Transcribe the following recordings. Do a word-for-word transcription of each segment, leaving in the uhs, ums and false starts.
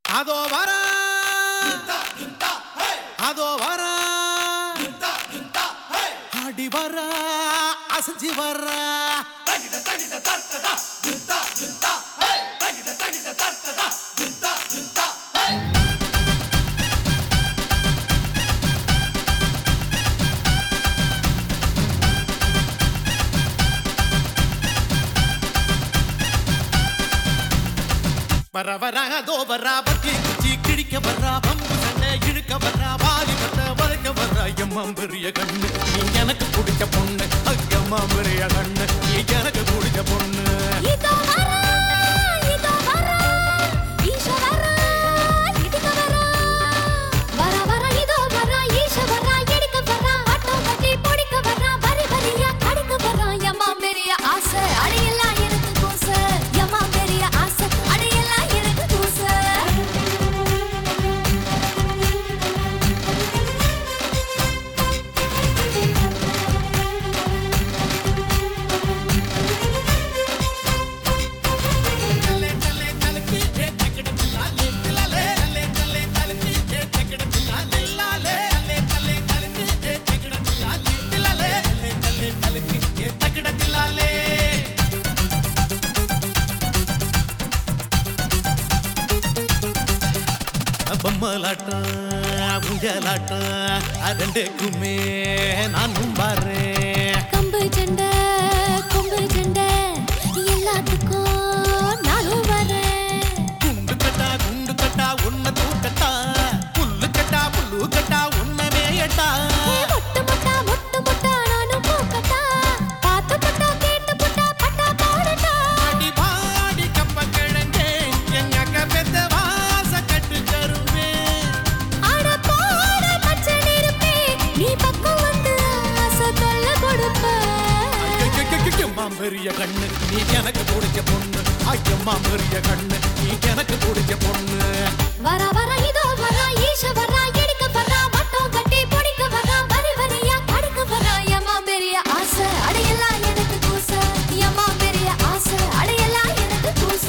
அதோ வர அதோ வர ஆடி வர அசைஞ்சு வர வர வர அதோ வரா பத்தி குச்சி கிழிக்க வர்றா பம்பு சண்டை இழுக்க வர்றா வாலி பட்ட வளைக்க வர்றா எம்மா பெரிய கண்ணு நீ எனக்கு பிடிச்ச பொண்ணு அம்மா பெரிய கண்ணு நீ எனக்கு பிடிச்ச பொண்ணு பொம்மலாட்டம் உஞ்சலாட்டம் அதண்டுக்குமே நானும் பாறேன் கம்பு சண்டை கொம்பு சண்டை எல்லாத்துக்கும் நானும் வரேன் குண்டு கட்டா குண்டு கட்டா உன்னை தூக்கட்டா புல்லு கட்டா புல்லு கட்டா உன்னை மேயட்டா மொட்டு மொட்டா மொட்டு மொட்டா நானும் பூக்கட்டா பார்த்து பட்டா கேட்டு பட்டா பட்டா பாடட்டா அடி பாடி கப்ப கிழங்கே எங்க அக்கா பெத்த வாச கட்டு கருமே ஆட போட பச்சை நெருப்பே நீ பக்கம் வந்து ஆசை தொல்ல கொடுப்ப அம்மா பெரிய கண்ணு நீ எனக்கு பிடிச்ச பொண்ணு ஐயம்மா பெரிய கண்ணு நீ எனக்கு பிடிச்ச பொண்ணு வர வர இதோ வர ஈஷ வர எடுக்க வர வட்டம் கட்டி பிடிக்க வர வரி வரியா கடுக்க வர எம்மா பெரிய ஆசை அடையெல்லாம் எனக்கு கூச எம்மா பெரிய ஆசை அடையெல்லாம் எனக்கு கூச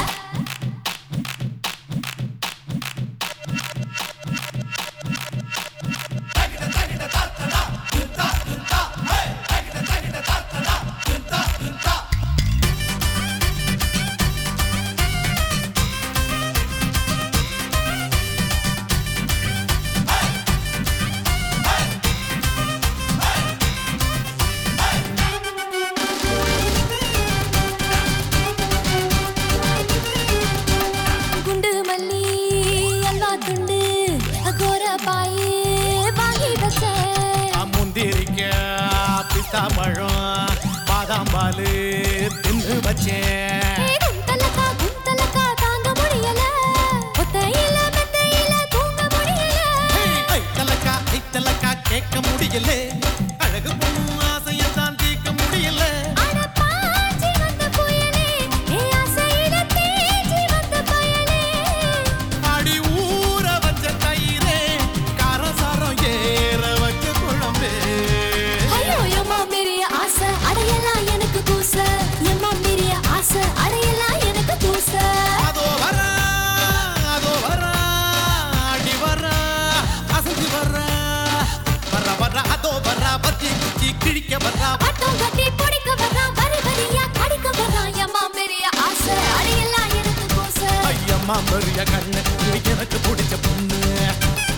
குண்டு மல்லி அல்வா துண்டு கோர பாயே வாங்கி வச்ச முந்திரிக்க பிஸ்தா பழம் பாதாம் பாலு தின்னு வச்சேன் குந்தலக்கா குந்தலக்கா தாங்க முடியல ஒத்தையில மெத்தையில தூங்க முடியல ஐத்தலக்கா ஐத்தலக்கா கேட்க முடியல அழகு பொண்ணு ஆசையத்தான் தீர்க்க முடியல அட பாஞ்சி வந்த புயலே ஏ ஆசையில தேஞ்சி வந்த பயலே அடி ஊற வச்ச தயிரே காரசாரம் ஏற வச்ச குழம்பே ஐயோ எம்மா பெரிய ஆசை அடையலாம் எனக்கு கூச எம்மா பெரிய ஆசை அடையலாம் எனக்கு கூச அதோ வர அதோ வர அடி வர அசைஞ்சு வர வர வர அதோ வர பத்தி குச்சி கிழிக்க வர வட்டம் கட்டி பிடிக்க வர வரி வரியா கடிக்க வர எம்மா பெரிய ஆசை அடையலாம் எனக்கு கூச ஐயம்மா பெரிய கண்ணு நீ எனக்கு பிடிச்ச பொண்ணு